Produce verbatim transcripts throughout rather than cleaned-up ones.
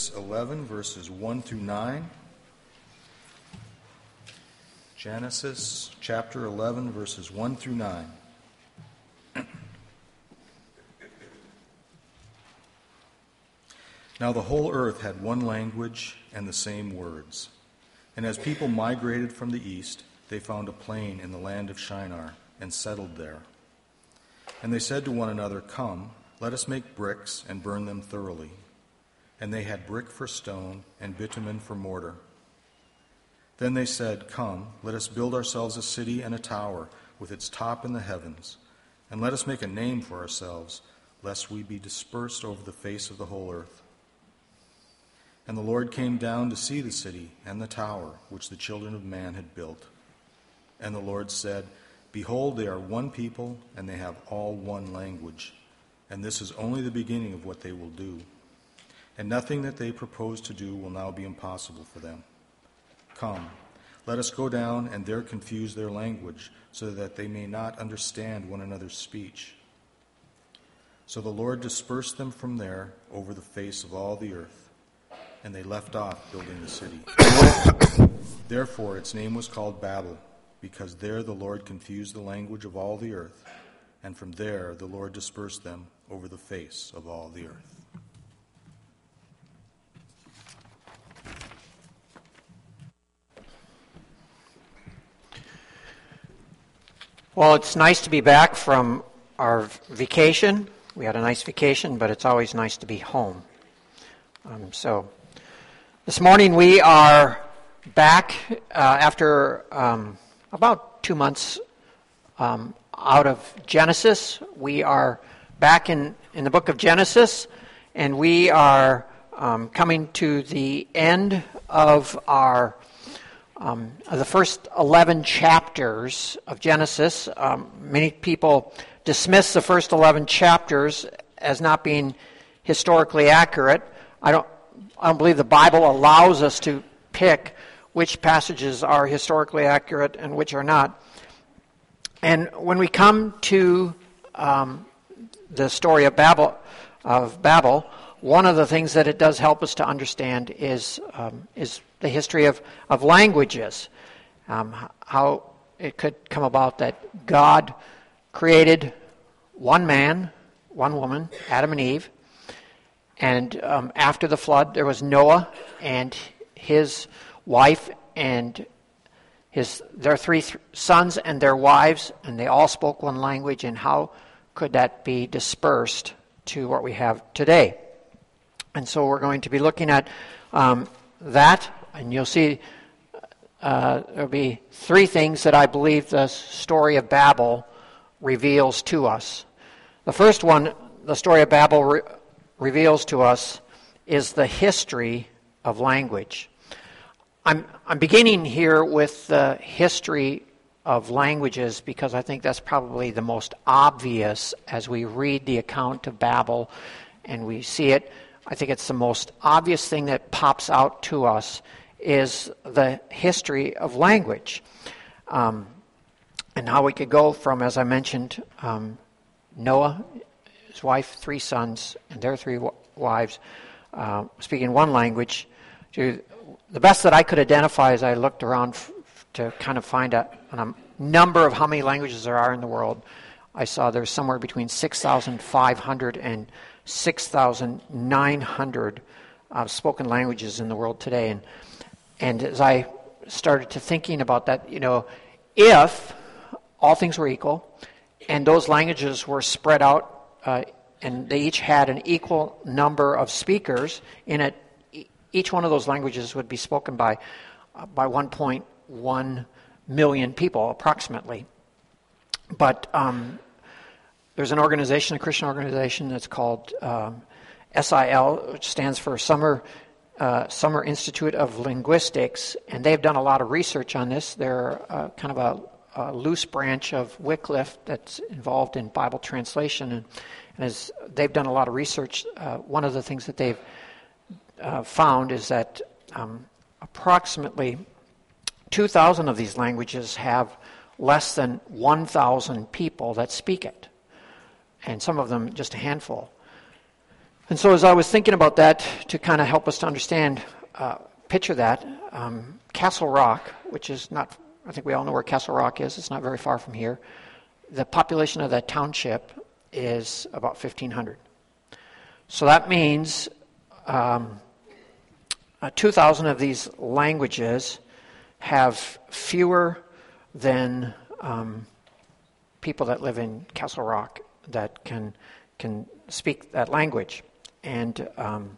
Genesis eleven, verses one through nine. Genesis chapter eleven, verses one through nine. Now the whole earth had one language and the same words. And as people migrated from the east, they found a plain in the land of Shinar and settled there. And they said to one another, "Come, let us make bricks and burn them thoroughly." And they had brick for stone and bitumen for mortar. Then they said, "Come, let us build ourselves a city and a tower with its top in the heavens, and let us make a name for ourselves, lest we be dispersed over the face of the whole earth." And the Lord came down to see the city and the tower which the children of man had built. And the Lord said, "Behold, they are one people, and they have all one language. And this is only the beginning of what they will do. And nothing that they propose to do will now be impossible for them. Come, let us go down and there confuse their language, so that they may not understand one another's speech." So the Lord dispersed them from there over the face of all the earth, and they left off building the city. Therefore its name was called Babel, because there the Lord confused the language of all the earth, and from there the Lord dispersed them over the face of all the earth. Well, it's nice to be back from our vacation. We had a nice vacation, but it's always nice to be home. Um, so this morning we are back uh, after um, about two months um, out of Genesis. We are back in, in the book of Genesis, and we are um, coming to the end of our Um, the first eleven chapters of Genesis. Um, many people dismiss the first eleven chapters as not being historically accurate. I don't, I don't believe the Bible allows us to pick which passages are historically accurate and which are not. And when we come to um, the story of Babel, of Babel, one of the things that it does help us to understand is um, is the history of, of languages, um, how it could come about that God created one man, one woman, Adam and Eve, and um, after the flood there was Noah and his wife and his their three th- sons and their wives, and they all spoke one language, and how could that be dispersed to what we have today? And so we're going to be looking at um, that, and you'll see uh, there'll be three things that I believe the story of Babel reveals to us. The first one, the story of Babel re- reveals to us, is the history of language. I'm, I'm beginning here with the history of languages because I think that's probably the most obvious as we read the account of Babel and we see it. I think it's the most obvious thing that pops out to us is the history of language. Um, and how we could go from, as I mentioned, um, Noah, his wife, three sons, and their three w- wives uh, speaking one language, to the best that I could identify as I looked around f- to kind of find a, a number of how many languages there are in the world. I saw there's somewhere between six thousand five hundred and six thousand nine hundred uh, spoken languages in the world today. And and as I started to thinking about that, you know, if all things were equal and those languages were spread out uh, and they each had an equal number of speakers in it, each one of those languages would be spoken by uh, by one point one million people approximately. But um, there's an organization, a Christian organization, that's called um, S I L, which stands for Summer uh, Summer Institute of Linguistics, and they've done a lot of research on this. They're uh, kind of a, a loose branch of Wycliffe that's involved in Bible translation, and, and as they've done a lot of research, uh, one of the things that they've uh, found is that um, approximately two thousand of these languages have less than one thousand people that speak it, and some of them just a handful. And so as I was thinking about that, to kind of help us to understand, uh, picture that, um, Castle Rock, which is not, I think we all know where Castle Rock is, it's not very far from here. The population of that township is about fifteen hundred. So that means um, uh, two thousand of these languages have fewer than um, people that live in Castle Rock that can can speak that language. And um,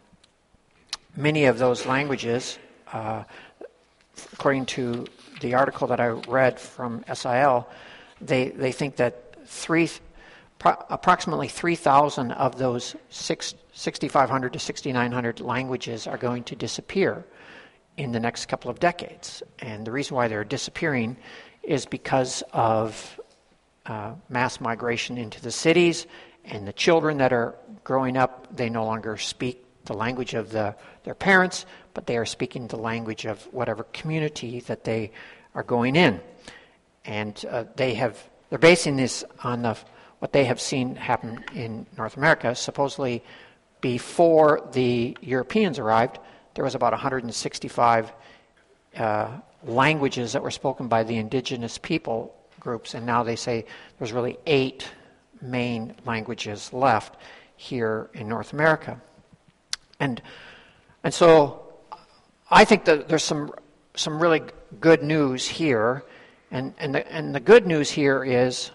many of those languages, uh, according to the article that I read from S I L, they, they think that three, pro- approximately three thousand of those six, sixty-five hundred to sixty-nine hundred languages are going to disappear in the next couple of decades. And the reason why they're disappearing is because of uh, mass migration into the cities, and the children that are growing up, they no longer speak the language of the, their parents, but they are speaking the language of whatever community that they are going in. And uh, they have, they're basing this on the, what they have seen happen in North America. Supposedly, before the Europeans arrived, there was about one hundred sixty-five uh, languages that were spoken by the indigenous people groups, and now they say there's really eight main languages left here in North America. And and so I think that there's some some really good news here, and and the, and the good news here is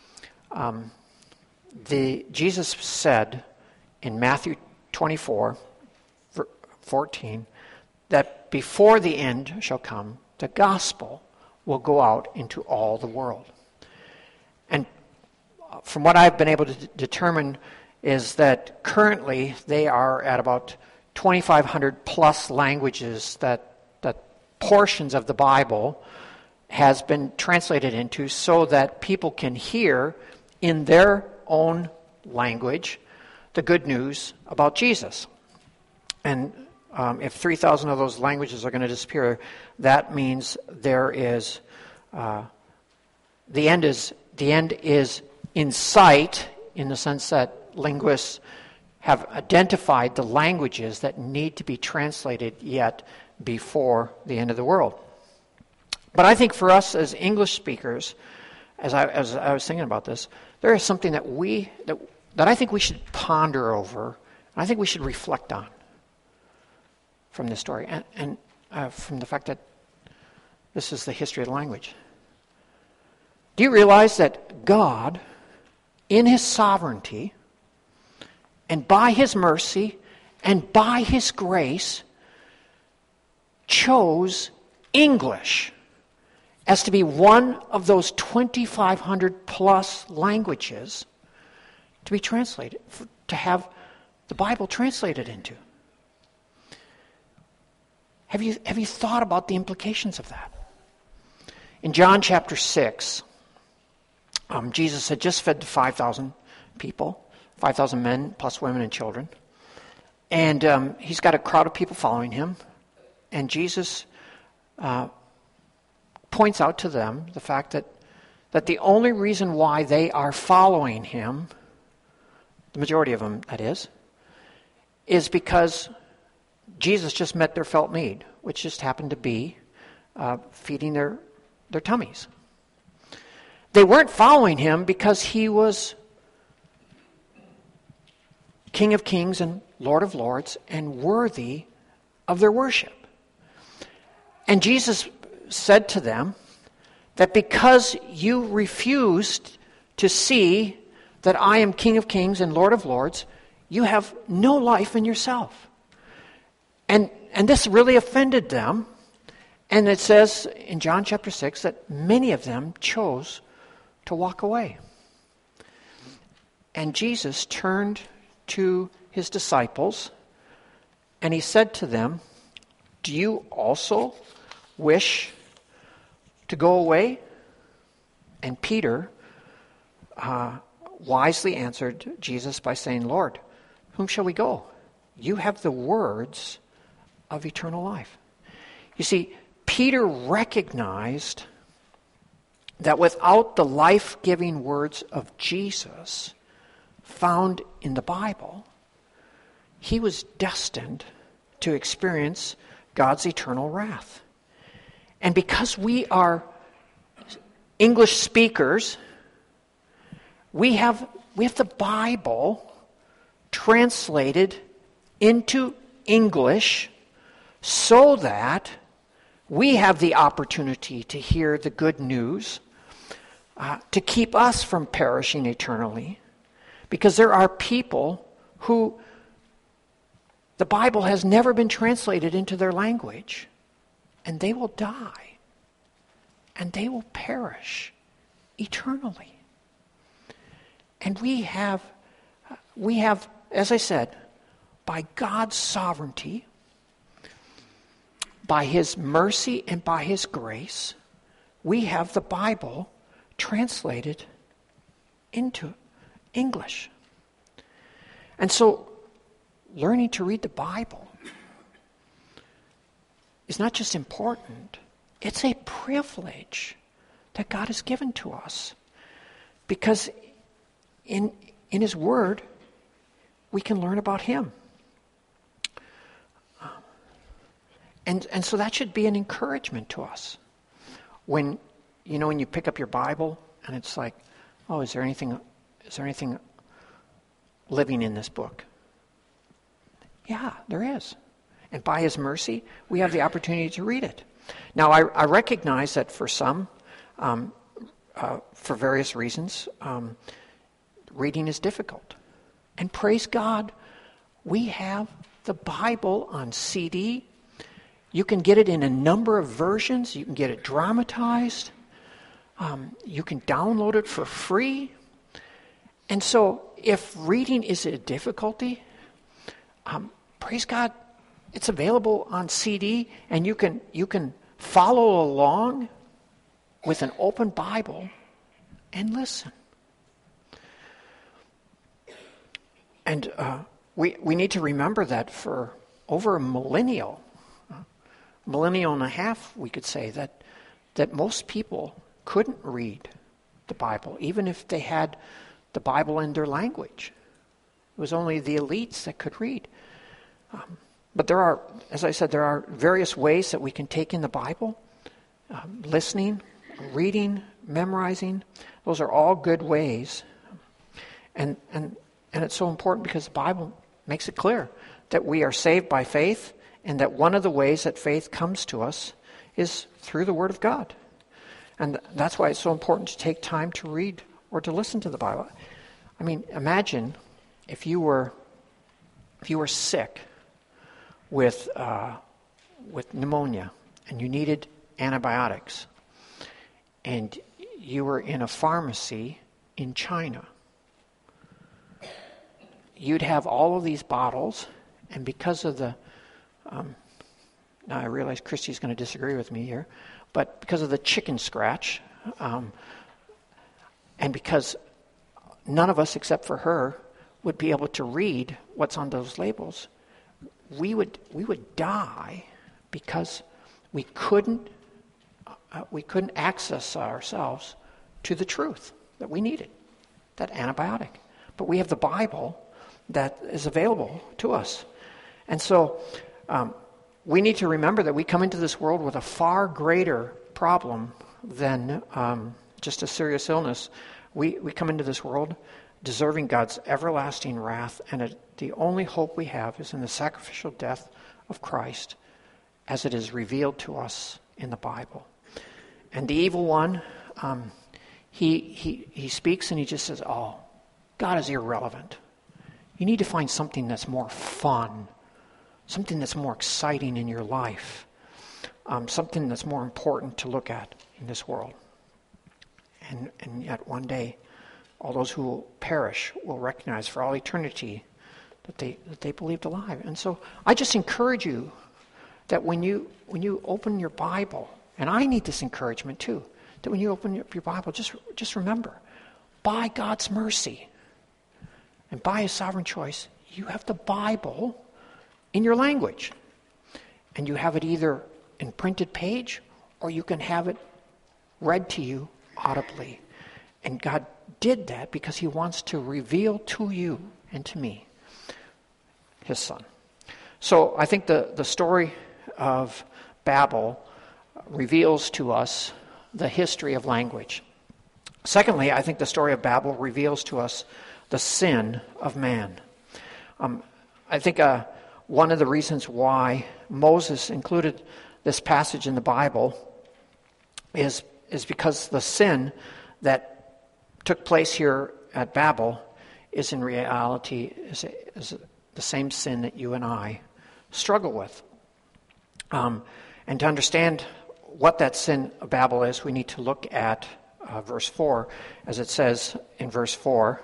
um, the Jesus said in Matthew twenty-four, fourteen, that before the end shall come, the gospel will go out into all the world. And from what I've been able to d- determine is that currently they are at about twenty-five hundred plus languages that that portions of the Bible has been translated into, so that people can hear in their own language the good news about Jesus. And um, if three thousand of those languages are going to disappear, that means there is uh, the end is the end is in sight, in the sense that linguists have identified the languages that need to be translated yet before the end of the world. But I think for us as English speakers, as I, as I was thinking about this, there is something that we that, that I think we should ponder over, and I think we should reflect on from this story, and, and uh, from the fact that this is the history of the language. Do you realize that God, in His sovereignty, and by His mercy, and by His grace, chose English as to be one of those twenty-five hundred plus languages to be translated, for, to have the Bible translated into? Have you, have you thought about the implications of that? In John chapter six, um, Jesus had just fed the five thousand people, five thousand men plus women and children. And um, he's got a crowd of people following him. And Jesus uh, points out to them the fact that, that the only reason why they are following him, the majority of them that is, is because Jesus just met their felt need, which just happened to be uh, feeding their, their tummies. They weren't following him because he was King of Kings and Lord of Lords and worthy of their worship. And Jesus said to them that because you refused to see that I am King of Kings and Lord of Lords, you have no life in yourself. And and this really offended them. And it says in John chapter six that many of them chose to walk away. And Jesus turned to his disciples and he said to them, "Do you also wish to go away?" And Peter uh, wisely answered Jesus by saying, "Lord, whom shall we go? You have the words of eternal life." You see, Peter recognized that without the life-giving words of Jesus found in the Bible, he was destined to experience God's eternal wrath. And because we are English speakers, we have we have the Bible translated into English so that we have the opportunity to hear the good news, uh, to keep us from perishing eternally. Because there are people who the Bible has never been translated into their language, and they will die, and they will perish eternally. And we have, we have, as I said, by God's sovereignty, by His mercy and by His grace, we have the Bible translated into English. And so, learning to read the Bible is not just important, it's a privilege that God has given to us. Because in, in His Word, we can learn about Him. And and so that should be an encouragement to us. When, you know, when you pick up your Bible and it's like, oh, is there anything, is there anything living in this book? Yeah, there is. And by His mercy, we have the opportunity to read it. Now, I, I recognize that for some, um, uh, for various reasons, um, reading is difficult. And praise God, we have the Bible on C D. You can get it in a number of versions. You can get it dramatized. Um, you can download it for free. And so if reading is a difficulty, um, praise God, it's available on C D, and you can you can follow along with an open Bible and listen. And uh, we we need to remember that for over a millennial, millennial and a half, we could say, that that most people couldn't read the Bible, even if they had the Bible in their language. It was only the elites that could read. Um, but there are, as I said, there are various ways that we can take in the Bible. Um, listening, reading, memorizing, those are all good ways. And, and, and it's so important because the Bible makes it clear that we are saved by faith, and that one of the ways that faith comes to us is through the Word of God. And that's why it's so important to take time to read or to listen to the Bible. I mean, imagine if you were if you were sick with uh, with pneumonia and you needed antibiotics, and you were in a pharmacy in China. You'd have all of these bottles, and because of the um, now I realize Christy's going to disagree with me here, but because of the chicken scratch, um, and because none of us except for her would be able to read what's on those labels, we would we would die because we couldn't uh, we couldn't access ourselves to the truth that we needed, that antibiotic. But we have the Bible that is available to us, and so um, we need to remember that we come into this world with a far greater problem than um, just a serious illness. We we come into this world deserving God's everlasting wrath, and it, the only hope we have is in the sacrificial death of Christ as it is revealed to us in the Bible. And the evil one, um, he, he, he speaks and he just says, oh, God is irrelevant. You need to find something that's more fun, something that's more exciting in your life, um, something that's more important to look at in this world. And, and yet one day, all those who will perish will recognize for all eternity that they that they believed alive. And so I just encourage you that when you when you open your Bible, and I need this encouragement too, that when you open up your Bible, just just remember, by God's mercy and by His sovereign choice, you have the Bible in your language. And you have it either in printed page or you can have it read to you audibly. And God did that because He wants to reveal to you and to me his son. So I think the, the story of Babel reveals to us the history of language. Secondly, I think the story of Babel reveals to us the sin of man. Um, I think uh, one of the reasons why Moses included this passage in the Bible is, is because the sin that took place here at Babel is in reality is, is the same sin that you and I struggle with. Um, and to understand what that sin of Babel is, we need to look at uh, verse four, as it says in verse four.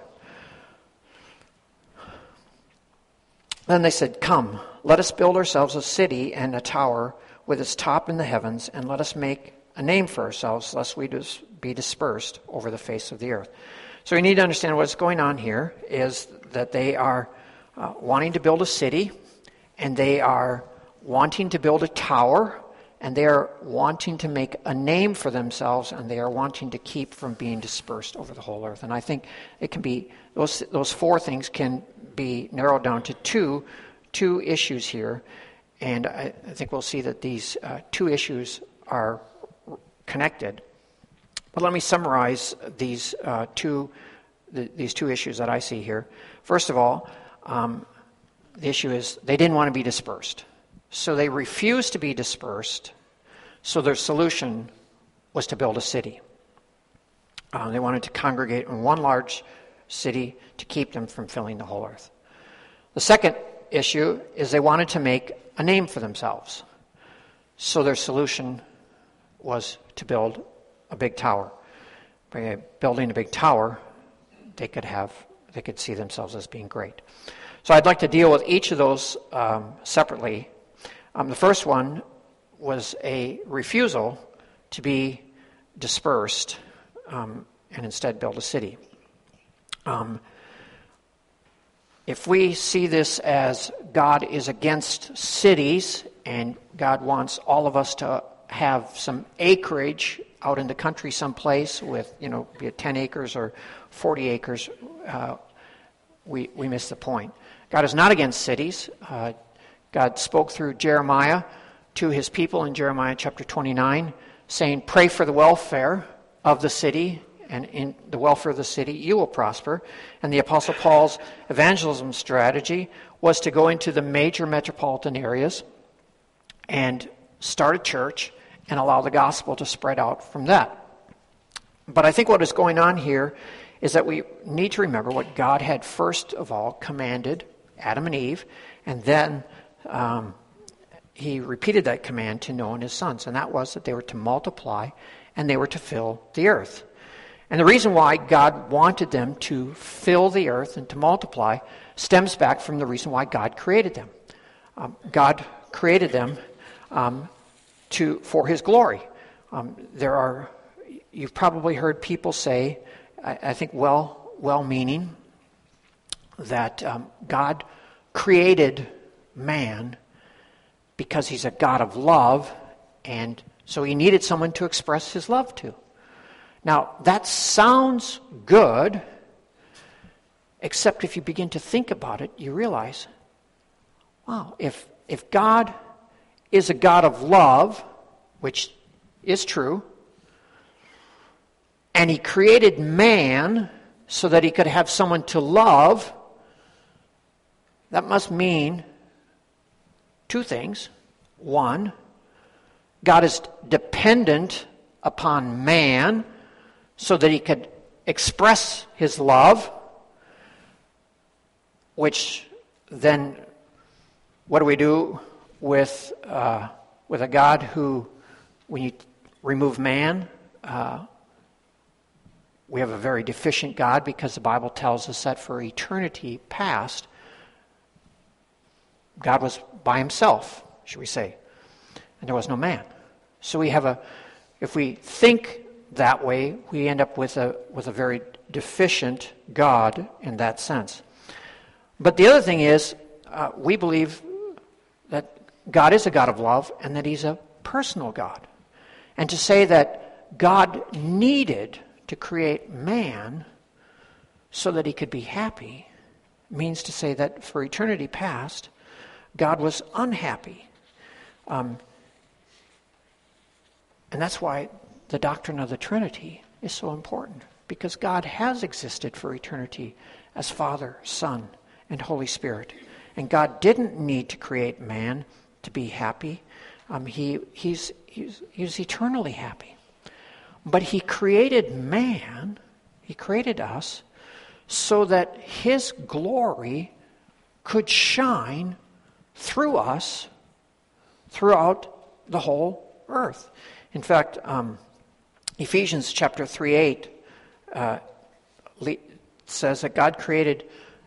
Then they said, "Come, let us build ourselves a city and a tower with its top in the heavens, and let us make a name for ourselves, lest we dis- be dispersed over the face of the earth." So we need to understand what's going on here is that they are uh, wanting to build a city, and they are wanting to build a tower, and they are wanting to make a name for themselves, and they are wanting to keep from being dispersed over the whole earth. And I think it can be, those those four things can be narrowed down to two, two issues here. And I, I think we'll see that these uh, two issues are connected. But let me summarize these uh, two the, these two issues that I see here. First of all, um, the issue is they didn't want to be dispersed. So they refused to be dispersed, so their solution was to build a city. Uh, they wanted to congregate in one large city to keep them from filling the whole earth. The second issue is they wanted to make a name for themselves. So their solution was to build a big tower. By building a big tower, they could have, they could see themselves as being great. So I'd like to deal with each of those um, separately. Um, the first one was a refusal to be dispersed um, and instead build a city. Um, if we see this as God is against cities and God wants all of us to have some acreage out in the country someplace with, you know, be it ten acres or forty acres, uh, we, we miss the point. God is not against cities. Uh, God spoke through Jeremiah to his people in Jeremiah chapter twenty-nine, saying, "Pray for the welfare of the city, and in the welfare of the city you will prosper." And the Apostle Paul's evangelism strategy was to go into the major metropolitan areas and start a church and allow the gospel to spread out from that. But I think what is going on here is that we need to remember what God had first of all commanded Adam and Eve, and then Um, he repeated that command to Noah and his sons, and that was that they were to multiply and they were to fill the earth. And the reason why God wanted them to fill the earth and to multiply stems back from the reason why God created them. Um, God created them um, to for his glory. Um, there are, you've probably heard people say, I, I think well, well-meaning, that um, God created man because he's a God of love, and so he needed someone to express his love to. Now, that sounds good, except if you begin to think about it, you realize, wow, if if God is a God of love, which is true, and he created man so that he could have someone to love, that must mean two things. One, God is dependent upon man so that he could express his love, which then, what do we do with uh, with a God who, when you remove man, uh, we have a very deficient God, because the Bible tells us that for eternity past, God was by himself, should we say, and there was no man. So we have a, if we think that way, we end up with a with a very deficient God in that sense. But the other thing is, uh, we believe that God is a God of love and that he's a personal God. And to say that God needed to create man so that he could be happy, means to say that for eternity past, God was unhappy. Um, and that's why the doctrine of the Trinity is so important, because God has existed for eternity as Father, Son, and Holy Spirit. And God didn't need to create man to be happy. Um, he, he's, he's, he's eternally happy. But he created man, he created us, so that his glory could shine through us throughout the whole earth. In fact, um, Ephesians chapter three eight uh, says that God created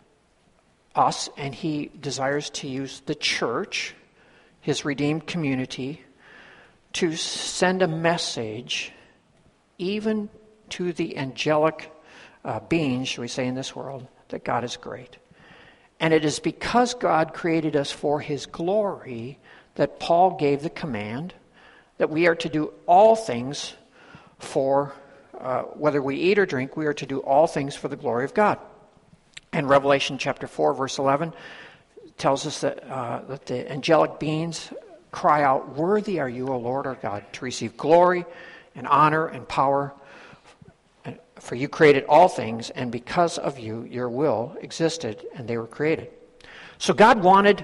us and he desires to use the church, his redeemed community, to send a message even to the angelic uh, beings, shall we say, in this world, that God is great. And it is because God created us for his glory that Paul gave the command that we are to do all things for, uh, whether we eat or drink, we are to do all things for the glory of God. And Revelation chapter four, verse eleven, tells us that, uh, that the angelic beings cry out, "Worthy are you, O Lord our God, to receive glory and honor and power. For you created all things, and because of you, your will existed, and they were created." So God wanted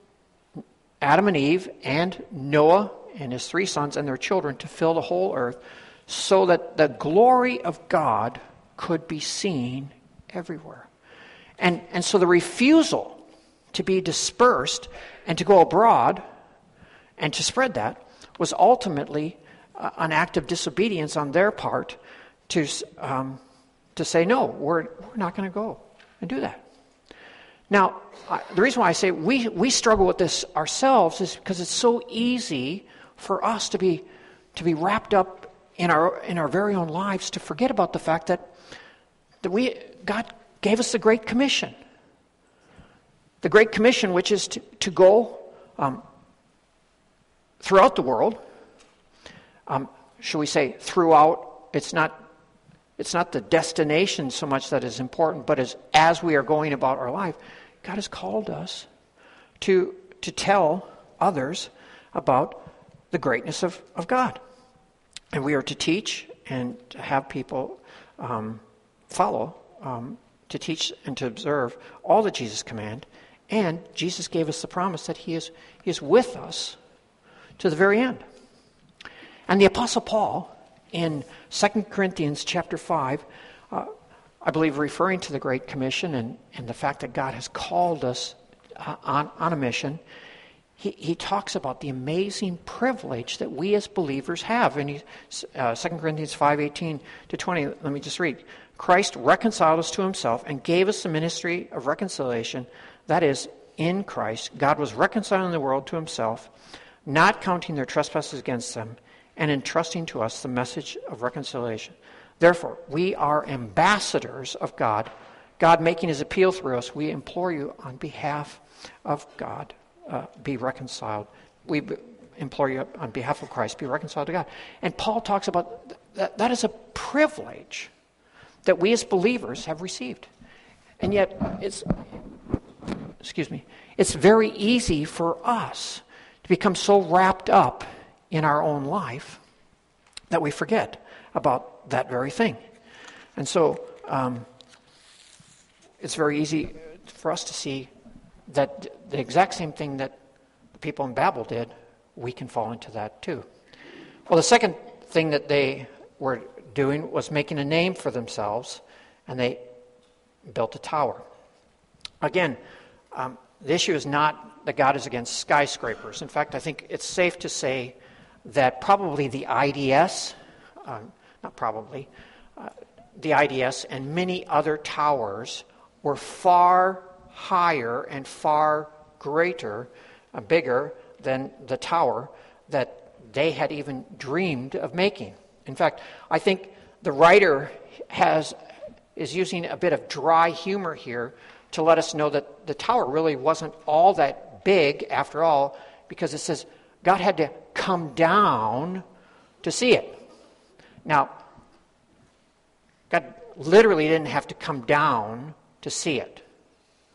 Adam and Eve and Noah and his three sons and their children to fill the whole earth so that the glory of God could be seen everywhere. And, and so the refusal to be dispersed and to go abroad and to spread that was ultimately uh, an act of disobedience on their part to um, to say, no, we're, we're not going to go and do that. Now, I, the reason why I say we, we struggle with this ourselves is because it's so easy for us to be to be wrapped up in our in our very own lives to forget about the fact that that we God gave us the Great Commission. The Great Commission, which is to, to go um, throughout the world. Um, shall we say throughout? It's not it's not the destination so much that is important, but as as we are going about our life, God has called us to to tell others about the greatness of, of God. And we are to teach and to have people um, follow, um, to teach and to observe all that Jesus commanded. And Jesus gave us the promise that he is, he is with us to the very end. And the Apostle Paul, in Second Corinthians chapter five, uh, I believe referring to the Great Commission and, and the fact that God has called us uh, on, on a mission, He, he talks about the amazing privilege that we as believers have. In uh, Second Corinthians five eighteen to twenty, let me just read. Christ reconciled us to himself and gave us the ministry of reconciliation. That is, in Christ, God was reconciling the world to himself, not counting their trespasses against them, and entrusting to us the message of reconciliation. Therefore, we are ambassadors of God, God making his appeal through us. We implore you on behalf of God, Uh, be reconciled. We b- implore you on behalf of Christ, be reconciled to God. And Paul talks about th- that that is a privilege that we as believers have received. And yet, it's, excuse me, it's very easy for us to become so wrapped up in our own life that we forget about that very thing. And so, um, it's very easy for us to see that the exact same thing that the people in Babel did, we can fall into that too. Well, the second thing that they were doing was making a name for themselves, and they built a tower. Again, um, the issue is not that God is against skyscrapers. In fact, I think it's safe to say that probably the I D S, uh, not probably, uh, the I D S and many other towers were far higher and far greater, uh, bigger than the tower that they had even dreamed of making. In fact, I think the writer has is using a bit of dry humor here to let us know that the tower really wasn't all that big after all, because it says God had to come down to see it. Now, God literally didn't have to come down to see it.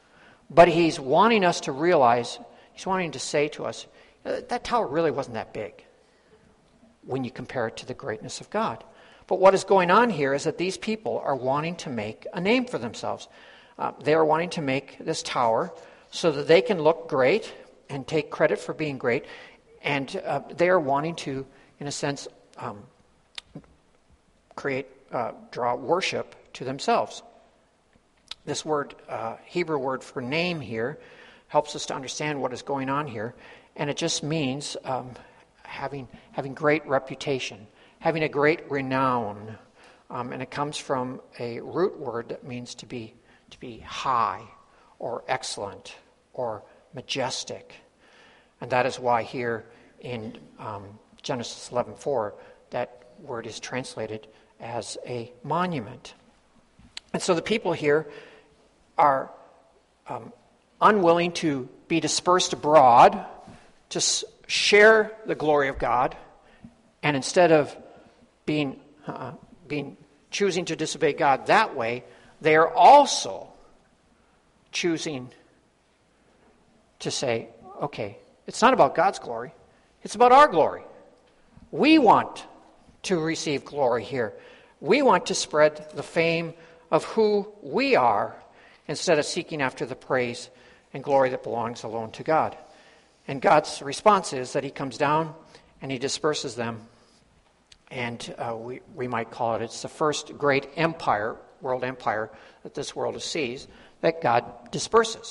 But he's wanting us to realize, he's wanting to say to us, that tower really wasn't that big when you compare it to the greatness of God. But what is going on here is that these people are wanting to make a name for themselves. Uh, they are wanting to make this tower so that they can look great and take credit for being great. And uh, they are wanting to, in a sense, um, create, uh, draw worship to themselves. This word, uh, Hebrew word for name here, helps us to understand what is going on here. And it just means um, having having great reputation, having a great renown. Um, and it comes from a root word that means to be to be high or excellent or majestic. And that is why here in um, Genesis eleven four, that word is translated as a monument. And so the people here are um, unwilling to be dispersed abroad to s- share the glory of God, and instead of being uh, being choosing to disobey God that way, they are also choosing to say, okay, it's not about God's glory, it's about our glory. We want to receive glory here. We want to spread the fame of who we are instead of seeking after the praise and glory that belongs alone to God. And God's response is that he comes down and he disperses them. And uh, we, we might call it, it's the first great empire, world empire, that this world sees, that God disperses.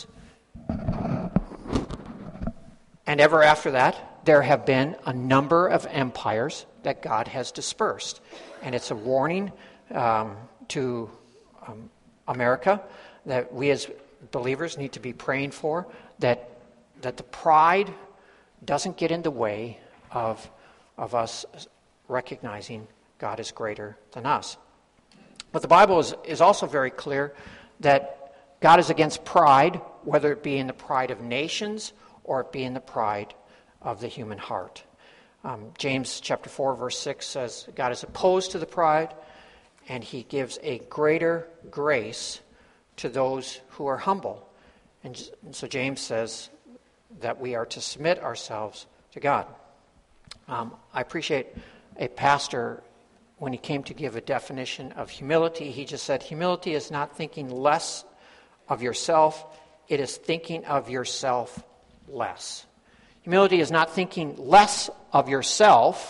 And ever after that, there have been a number of empires that God has dispersed. And it's a warning um, to um, America that we as believers need to be praying for, that that the pride doesn't get in the way of, of us recognizing God is greater than us. But the Bible is, is also very clear that God is against pride, whether it be in the pride of nations or it be in the pride of the human heart. Um, James chapter four, verse six says, God is opposed to the pride, and he gives a greater grace to those who are humble. And, and so James says that we are to submit ourselves to God. Um, I appreciate a pastor, when he came to give a definition of humility, he just said, humility is not thinking less of yourself, it is thinking of yourself less. Humility is not thinking less of yourself,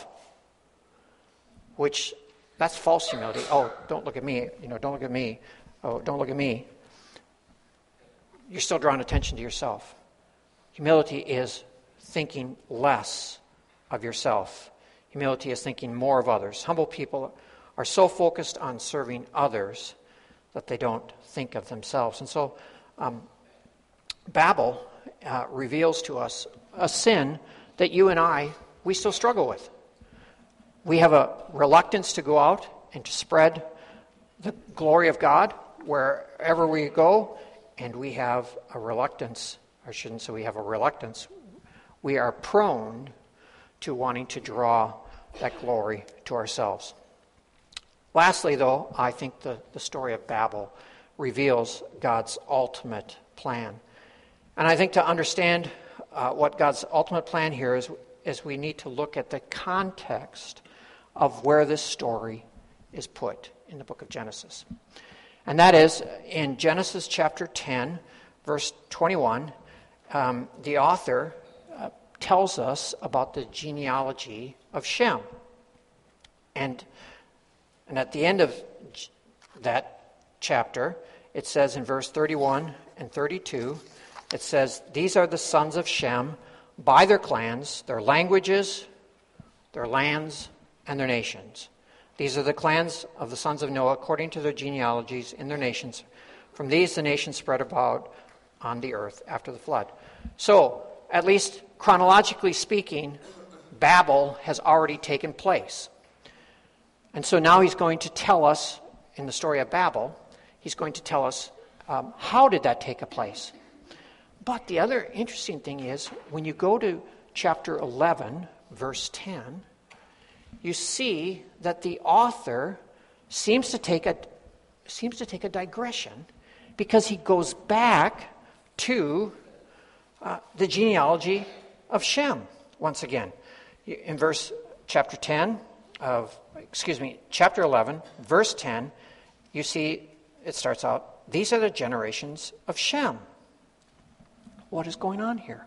which, that's false humility. Oh, don't look at me, you know, don't look at me. Oh, don't look at me. You're still drawing attention to yourself. Humility is thinking less of yourself. Humility is thinking more of others. Humble people are so focused on serving others that they don't think of themselves. And so um, Babel uh, reveals to us a sin that you and I, we still struggle with. We have a reluctance to go out and to spread the glory of God wherever we go, and we have a reluctance, I shouldn't say we have a reluctance, we are prone to wanting to draw that glory to ourselves. Lastly, though, I think the, the story of Babel reveals God's ultimate plan. And I think to understand uh, what God's ultimate plan here is, is we need to look at the context of where this story is put in the book of Genesis. And that is in Genesis chapter ten, verse twenty-one, um, the author uh, tells us about the genealogy of Shem. And, and at the end of that chapter, it says in verse thirty-one and thirty-two, it says, these are the sons of Shem by their clans, their languages, their lands, and their nations. These are the clans of the sons of Noah according to their genealogies in their nations. From these the nations spread about on the earth after the flood. So, at least chronologically speaking, Babel has already taken place. And so now he's going to tell us, in the story of Babel, he's going to tell us um, how did that take place. But the other interesting thing is, when you go to chapter eleven, verse ten, you see that the author seems to take a seems to take a digression, because he goes back to uh, the genealogy of Shem once again. In verse chapter ten of, excuse me, chapter eleven, verse ten, you see it starts out, these are the generations of Shem. What is going on here?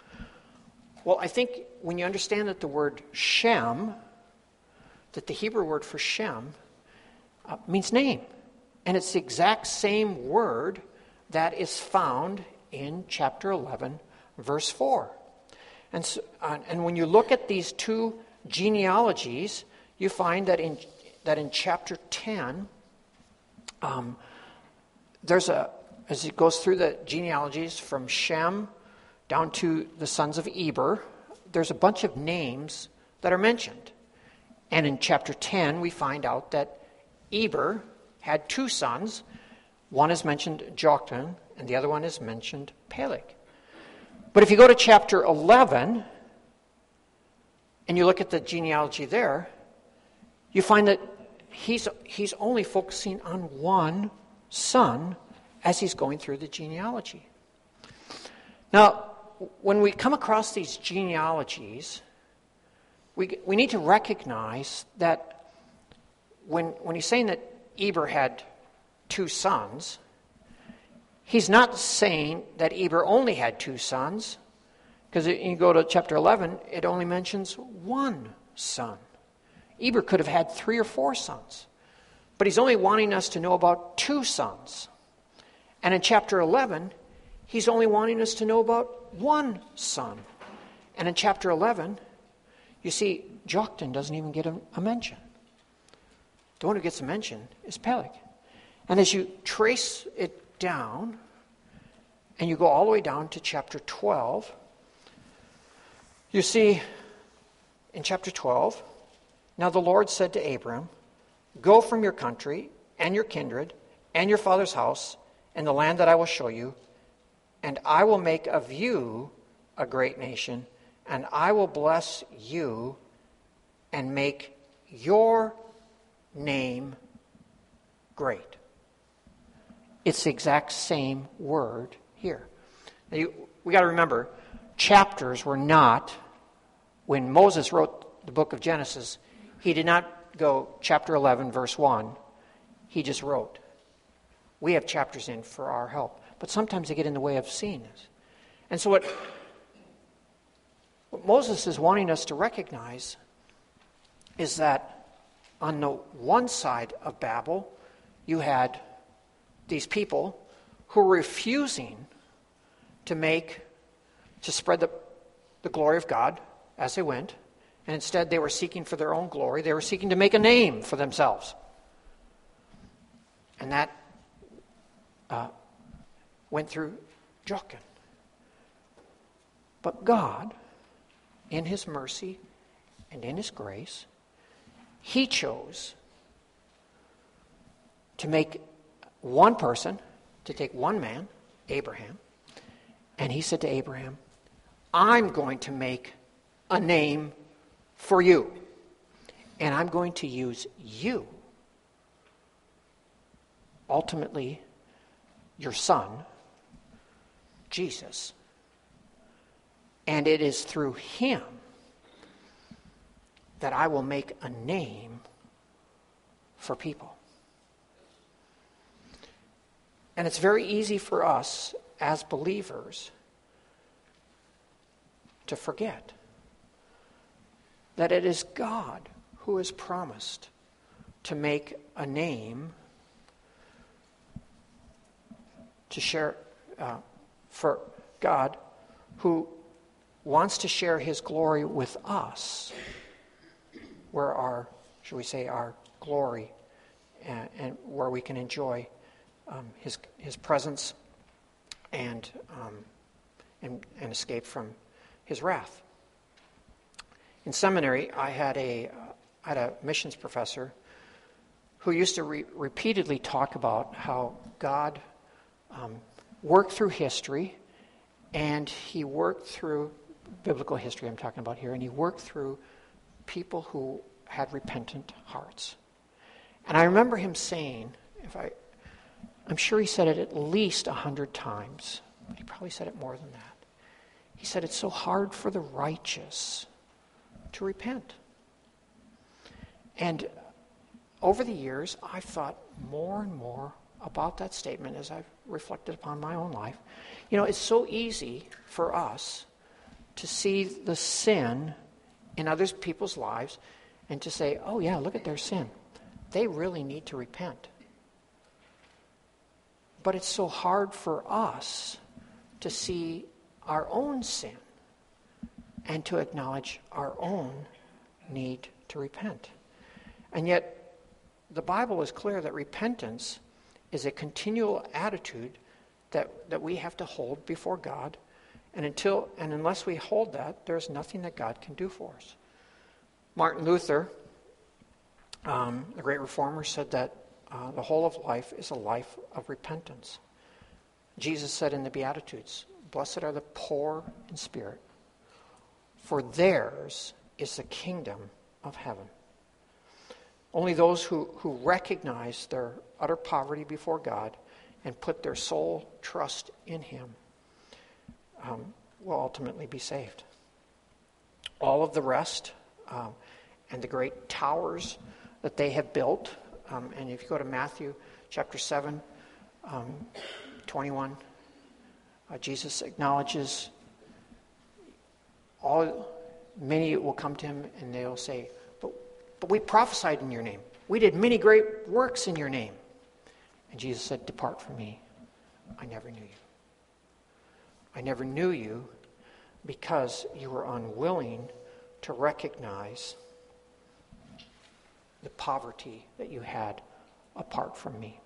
Well, I think when you understand that the word Shem, that the Hebrew word for Shem uh, means name. And it's the exact same word that is found in chapter eleven, verse four. And, so, uh, and when you look at these two genealogies, you find that in that in chapter ten, um, there's a, as it goes through the genealogies from Shem down to the sons of Eber, there's a bunch of names that are mentioned. And in chapter ten, we find out that Eber had two sons. One is mentioned Joktan, and the other one is mentioned Peleg. But if you go to chapter eleven, and you look at the genealogy there, you find that he's, he's only focusing on one son as he's going through the genealogy. Now, when we come across these genealogies, we, we need to recognize that when, when he's saying that Eber had two sons, he's not saying that Eber only had two sons, because you go to chapter eleven, it only mentions one son. Eber could have had three or four sons, but he's only wanting us to know about two sons. And in chapter eleven, he's only wanting us to know about one son. And in chapter eleven, you see, Joktan doesn't even get a, a mention. The one who gets a mention is Peleg. And as you trace it down, and you go all the way down to chapter twelve, you see in chapter twelve, now the Lord said to Abram, go from your country and your kindred and your father's house and the land that I will show you, and I will make of you a great nation, and I will bless you and make your name great. It's the exact same word here. Now you, we got to remember, chapters were not, when Moses wrote the book of Genesis, he did not go chapter eleven, verse one. He just wrote. We have chapters in for our help, but sometimes they get in the way of seeing this. And so what, what Moses is wanting us to recognize is that on the one side of Babel, you had these people who were refusing to make, to spread the, the glory of God as they went, and instead they were seeking for their own glory. They were seeking to make a name for themselves. And that uh, went through Joktan. But God, in his mercy and in his grace, he chose to make one person, to take one man, Abraham, and he said to Abraham, I'm going to make a name for you, and I'm going to use you, ultimately your son, Jesus, and it is through him that I will make a name for people. And it's very easy for us as believers to forget that it is God who has promised to make a name to share uh, for God who wants to share his glory with us, where our, shall we say, our glory and, and where we can enjoy um, his his presence and, um, and and escape from his wrath. In seminary, I had a uh, I had a missions professor who used to re- repeatedly talk about how God um, worked through history, and he worked through biblical history I'm talking about here, and he worked through people who had repentant hearts. And I remember him saying, if I, I'm sure he said it at least a hundred times, but he probably said it more than that. He said it's so hard for the righteous to repent. And over the years, I've thought more and more about that statement as I've reflected upon my own life. You know, it's so easy for us to see the sin in other people's lives and to say, oh yeah, look at their sin. They really need to repent. But it's so hard for us to see our own sin and to acknowledge our own need to repent. And yet, the Bible is clear that repentance is a continual attitude that, that we have to hold before God. And until and unless we hold that, there's nothing that God can do for us. Martin Luther, um, the great reformer, said that uh, the whole of life is a life of repentance. Jesus said in the Beatitudes, "Blessed are the poor in spirit, for theirs is the kingdom of heaven." Only those who, who recognize their utter poverty before God and put their sole trust in Him um, will ultimately be saved. All of the rest um, and the great towers that they have built, um, and if you go to Matthew chapter seven, um, twenty-one, uh, Jesus acknowledges all, many will come to Him and they'll say, but, but we prophesied in your name. We did many great works in your name. And Jesus said, "Depart from me. I never knew you. I never knew you because you were unwilling to recognize the poverty that you had apart from me."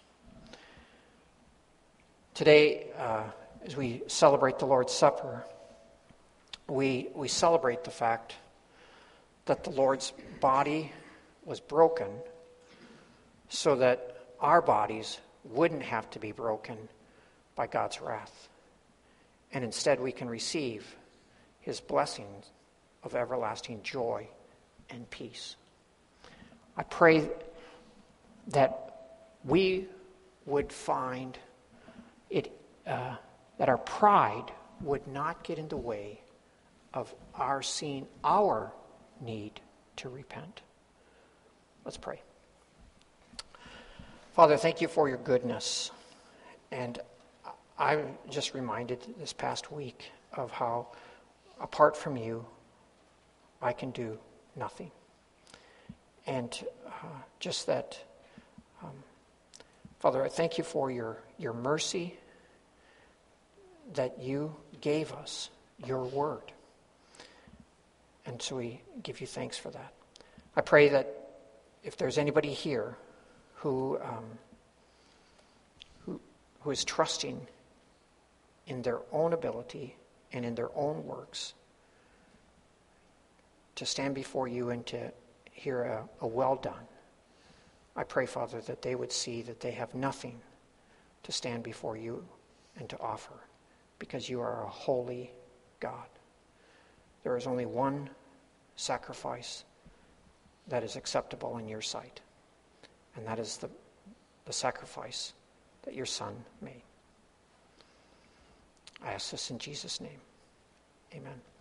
Today, uh, as we celebrate the Lord's Supper, we, we celebrate the fact that the Lord's body was broken so that our bodies wouldn't have to be broken by God's wrath. And instead we can receive His blessings of everlasting joy and peace. I pray that we would find it, uh, that our pride would not get in the way of our seeing our need to repent. Let's pray. Father, thank you for your goodness. And I'm just reminded this past week of how, apart from you, I can do nothing. And uh, just that, um, Father, I thank you for your, your mercy that you gave us, your word. And so we give you thanks for that. I pray that if there's anybody here who um, who, who is trusting in their own ability and in their own works to stand before you and to hear a, a well done, I pray, Father, that they would see that they have nothing to stand before you and to offer, because you are a holy God. There is only one sacrifice that is acceptable in your sight, and that is the, the sacrifice that your Son made. I ask this in Jesus' name. Amen.